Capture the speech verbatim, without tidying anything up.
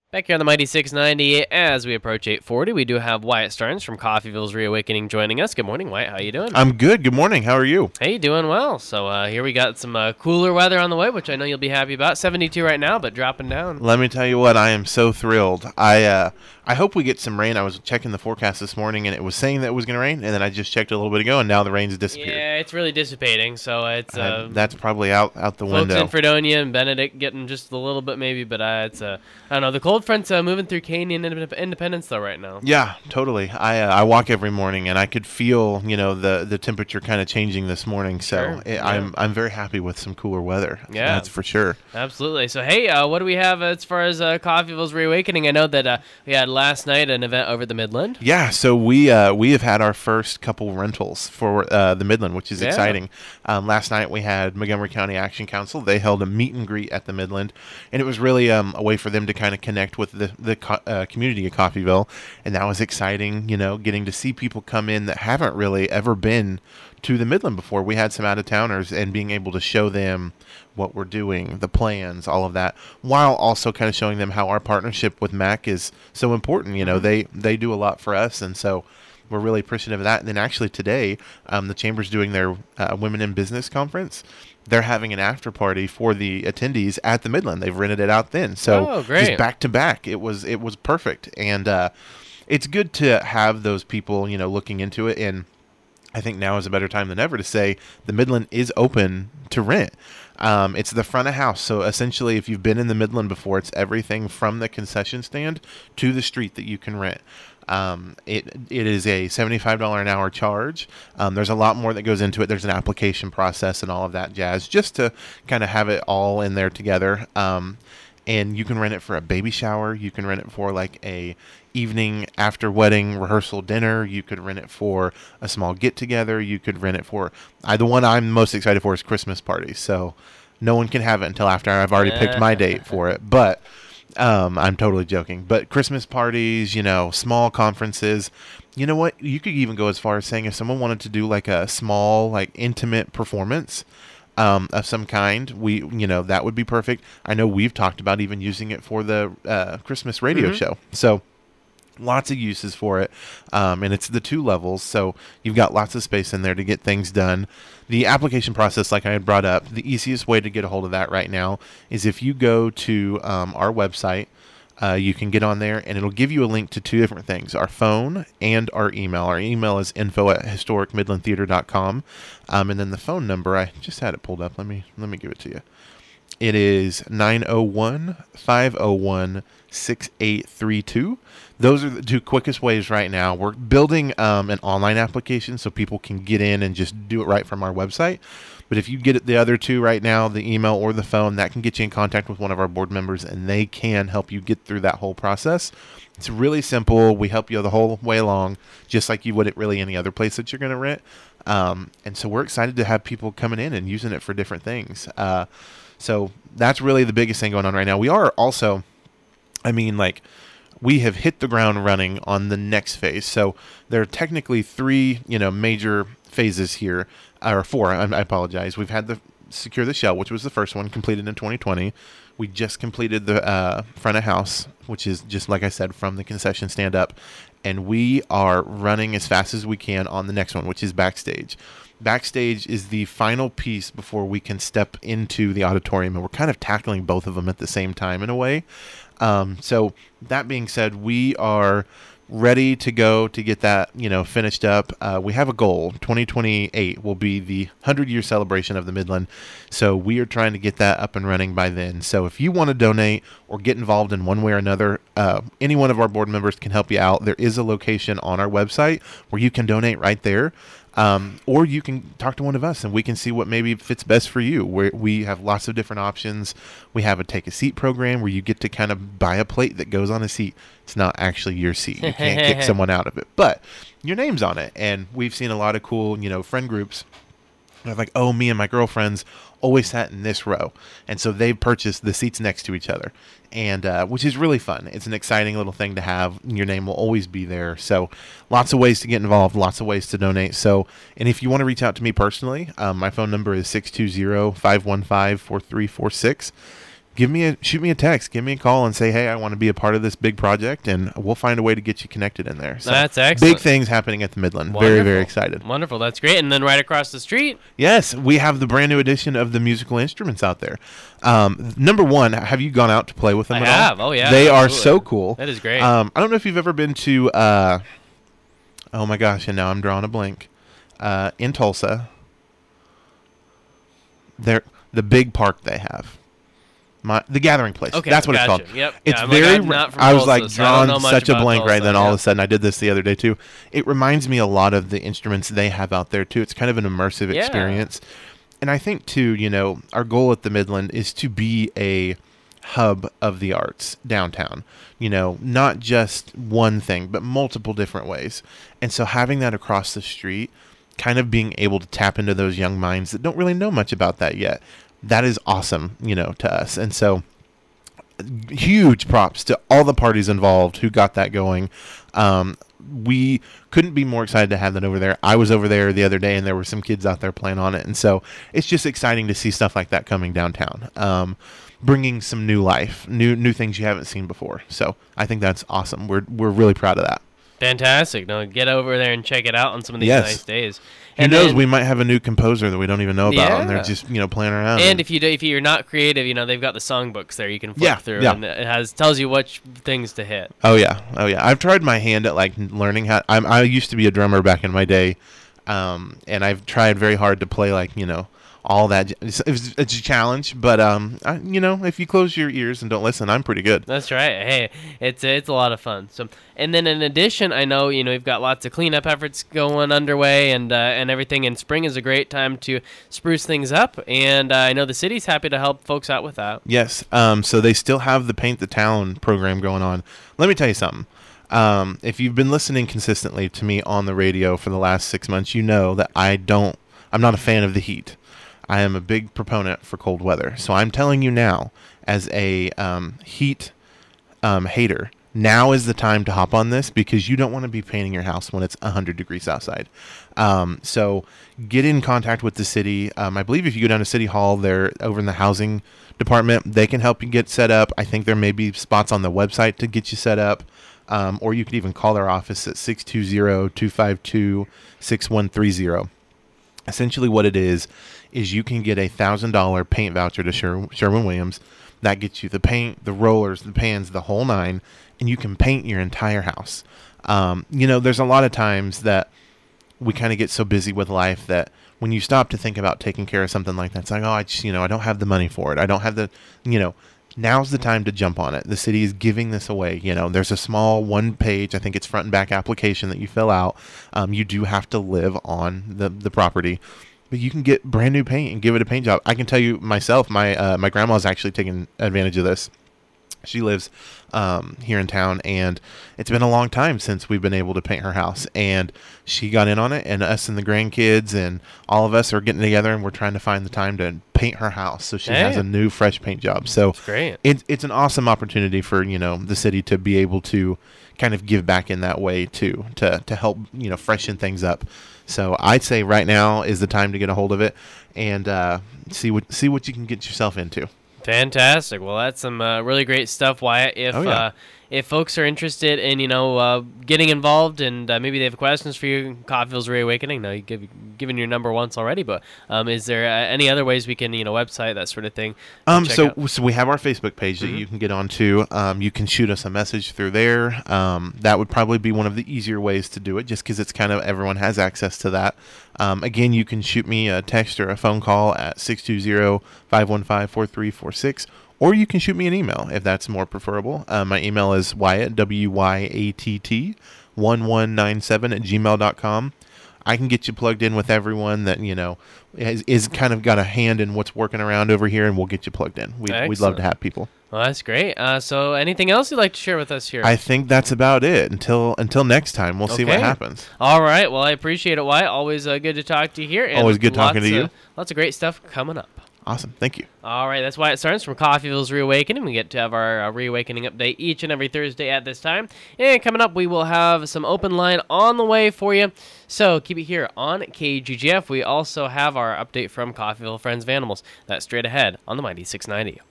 Back here on the Mighty six ninety, as we approach eight forty, we do have Wyatt Stearns from Coffeeville's Reawakening joining us. Good morning, Wyatt. How you doing? I'm good. Good morning. How are you? Hey, doing well. So uh, here we got some uh, cooler weather on the way, which I know you'll be happy about. seventy-two right now, but dropping down. Let me tell you what, I am so thrilled. I uh, I hope we get some rain. I was checking the forecast this morning, and it was saying that it was going to rain, and then I just checked a little bit ago, and now the rain's disappeared. Yeah, it's really dissipating, so it's... Uh, Uh, that's probably out, out the folks window. in Fredonia and Benedict getting just a little bit maybe, but uh, it's... Uh, I don't know, the cold front's uh, moving through Canyon and Indep- Independence, though, right now. Yeah, totally. I uh, I walk every morning, and I could feel, you know, the, the temperature kind of changing this morning, so Sure, it, yeah. I'm I'm very happy with some cooler weather. Yeah. That's for sure. Absolutely. So, hey, uh, what do we have as far as uh, Coffeeville's Reawakening? I know that uh, we had last night an event over at the Midland. Yeah, so we uh, we have had our first couple rentals for uh, the Midland, which is Yeah. exciting. Um, last night we had Montgomery County Action Council. They held a meet and greet at the Midland, and it was really um, a way for them to kind of connect with the the co- uh, community of Coffeeville, and that was exciting. You know, getting to see people come in that haven't really ever been to the Midland before. We had some out of towners, and being able to show them what we're doing, the plans, all of that, while also kind of showing them how our partnership with M A C is so important. You know, they they do a lot for us, and so we're really appreciative of that. And then actually today, um, the Chamber's doing their uh, Women in Business conference. They're having an after party for the attendees at the Midland. They've rented it out then, so Oh, great. just back to back, it was it was perfect, and uh, it's good to have those people, you know, looking into it. And I think now is a better time than ever to say the Midland is open to rent. Um, it's the front of house. So essentially, if you've been in the Midland before, it's everything from the concession stand to the street that you can rent. Um, it it is a seventy-five dollars an hour charge. Um, there's a lot more that goes into it. There's an application process and all of that jazz, just to kind of have it all in there together. Um, and you can rent it for a baby shower. You can rent it for like a evening after wedding rehearsal dinner. You could rent it for a small get together. You could rent it for I, the one I'm most excited for is Christmas parties. So no one can have it until after I've already picked my date for it. But um, I'm totally joking. But Christmas parties, you know, small conferences. You know what? You could even go as far as saying if someone wanted to do like a small, like intimate performance um, of some kind, we, you know, that would be perfect. I know we've talked about even using it for the uh, Christmas radio Mm-hmm. show. So lots of uses for it, um, and it's the two levels, so you've got lots of space in there to get things done. The application process, like I had brought up, the easiest way to get a hold of that right now is if you go to um, our website. Uh, you can get on there, and it'll give you a link to two different things, our phone and our email. Our email is info at historic midland theater dot com, um, and then the phone number, I just had it pulled up. Let me let me give it to you. It is nine oh one, five oh one, six eight three two. Those are the two quickest ways right now. We're building um, an online application so people can get in and just do it right from our website. But if you get it the other two right now, the email or the phone, that can get you in contact with one of our board members, and they can help you get through that whole process. It's really simple. We help you the whole way along, just like you would at really any other place that you're going to rent. Um, and so we're excited to have people coming in and using it for different things. Uh, so that's really the biggest thing going on right now. We are also, I mean, like, we have hit the ground running on the next phase. So there are technically three, you know, major phases here, or four. I, I apologize. We've had the Secure the Shell, which was the first one, completed in twenty twenty. We just completed the uh, front of house, which is just like I said, from the concession stand up, and we are running as fast as we can on the next one, which is backstage. Backstage is the final piece before we can step into the auditorium, and we're kind of tackling both of them at the same time in a way. Um, so that being said, we are ready to go to get that, you know, finished up. Uh, we have a goal. twenty twenty-eight will be the hundred-year celebration of the Midland. So we are trying to get that up and running by then. So if you want to donate or get involved in one way or another, uh, any one of our board members can help you out. There is a location on our website where you can donate right there. Um, or you can talk to one of us and we can see what maybe fits best for you. We're, we have lots of different options. We have a take a seat program where you get to kind of buy a plate that goes on a seat. It's not actually your seat. You can't kick someone out of it, but your name's on it. And we've seen a lot of cool, you know, friend groups. They're like, oh, me and my girlfriends always sat in this row. And so they've purchased the seats next to each other, and uh, which is really fun. It's an exciting little thing to have. Your name will always be there. So lots of ways to get involved, lots of ways to donate. So, and if you want to reach out to me personally, um, my phone number is six two zero, five one five, four three four six. give me a shoot me a text, give me a call, and say, hey, I want to be a part of this big project, and we'll find a way to get you connected in there. So that's excellent. Big things happening at the Midland. Wonderful. Very, very excited. Wonderful. That's great. And then right across the street, yes, we have the brand new edition of the musical instruments out there. Um, number one, have you gone out to play with them I at have. all? Oh yeah, they absolutely. are so cool. That is great. Um, I don't know if you've ever been to. Uh, oh my gosh, and now I'm drawing a blank. Uh, in Tulsa, they're the big park they have. My the Gathering Place. Okay, That's what gotcha. it's called. Yep. It's Yeah, I'm very. like, I'm not from I was Tulsa, like so I don't know drawn much such a about blank right Tulsa, then. All yeah. of a sudden, I did this the other day too. It reminds me a lot of the instruments they have out there too. It's kind of an immersive Yeah. experience, and I think too. You know, our goal at the Midland is to be a hub of the arts downtown. You know, not just one thing, but multiple different ways. And so having that across the street, kind of being able to tap into those young minds that don't really know much about that yet, that is awesome, you know, to us. And so huge props to all the parties involved who got that going. Um, we couldn't be more excited to have that over there. I was over there the other day, and there were some kids out there playing on it. And so it's just exciting to see stuff like that coming downtown, um, bringing some new life, new new things you haven't seen before. So I think that's awesome. We're we're really proud of that. Fantastic. No, get over there and check it out on some of these Yes. nice days. Who And knows? then- We might have a new composer that we don't even know about, and they're Yeah. just you know playing around. And if you do, if you're not creative, you know they've got the songbooks there you can flip Yeah, through, yeah. and it has tells you which things to hit. Oh yeah, oh yeah. I've tried my hand at like learning how. I'm, I used to be a drummer back in my day, um, and I've tried very hard to play like you know all that. It's, it's, it's a challenge, but um, I, you know, if you close your ears and don't listen, I'm pretty good. That's right. Hey, it's it's a lot of fun. So, and then in addition, I know you know you've got lots of cleanup efforts going underway, and uh, and everything. And spring is a great time to spruce things up, and uh, I know the city's happy to help folks out with that. Yes. Um, so they still have the Paint the Town program going on. Let me tell you something. Um, if you've been listening consistently to me on the radio for the last six months, you know that I don't. I'm not a fan of the heat. I am a big proponent for cold weather. So I'm telling you now, as a um, heat um, hater, now is the time to hop on this because you don't want to be painting your house when it's one hundred degrees outside. Um, so get in contact with the city. Um, I believe if you go down to City Hall, they're over in the housing department. They can help you get set up. I think there may be spots on the website to get you set up. Um, or you could even call their office at six two zero, two five two, six one three zero. Essentially what it is, is you can get a one thousand dollars paint voucher to Sher- Sherwin-Williams. That gets you the paint, the rollers, the pans, the whole nine, and you can paint your entire house. Um, you know, there's a lot of times that we kind of get so busy with life that when you stop to think about taking care of something like that, it's like, oh, I just, you know, I don't have the money for it. I don't have the, you know, now's the time to jump on it. The city is giving this away. You know, there's a small one page, I think it's front and back application that you fill out. Um, you do have to live on the, the property, but you can get brand new paint and give it a paint job. I can tell you myself, my, uh, my grandma's actually taken advantage of this. She lives um, here in town, and it's been a long time since we've been able to paint her house. And she got in on it, and us and the grandkids and all of us are getting together, and we're trying to find the time to paint her house. So she Hey. has a new, fresh paint job. So That's great. it, it's an awesome opportunity for you know the city to be able to kind of give back in that way too, to to help you know freshen things up. So I'd say right now is the time to get a hold of it and uh, see what see what you can get yourself into. Fantastic. Well, that's some uh, really great stuff, Wyatt. If Oh, yeah. uh, if folks are interested in you know uh, getting involved and uh, maybe they have questions for you, Coffeeville's Reawakening. Now you give given your number once already, but um, is there uh, any other ways we can you know website that sort of thing? to Um, check so out? so we have our Facebook page that Mhm. you can get onto. Um, you can shoot us a message through there. Um, that would probably be one of the easier ways to do it, just because it's kind of everyone has access to that. Um, again, you can shoot me a text or a phone call at six two zero, five one five, four three four six. Or you can shoot me an email if that's more preferable. Uh, my email is Wyatt, W Y A T T, one one nine seven at gmail dot com. I can get you plugged in with everyone that, you know, is, is kind of got a hand in what's working around over here, and we'll get you plugged in. We'd, we'd love Excellent. to have people. Well, that's great. Uh, so anything else you'd like to share with us here? I think that's about it. Until until next time, we'll see what Okay. happens. All right. Well, I appreciate it, Wyatt. Always uh, good to talk to you here. And Always good talking lots to you. of- Lots of great stuff coming up. Awesome. Thank you. All right, that's Wyatt Starnes from Coffeeville's Reawakening. We get to have our uh, Reawakening update each and every Thursday at this time. And coming up, we will have some open line on the way for you. So keep it here on K G G F. We also have our update from Coffeeville Friends of Animals. That's straight ahead on the Mighty six ninety.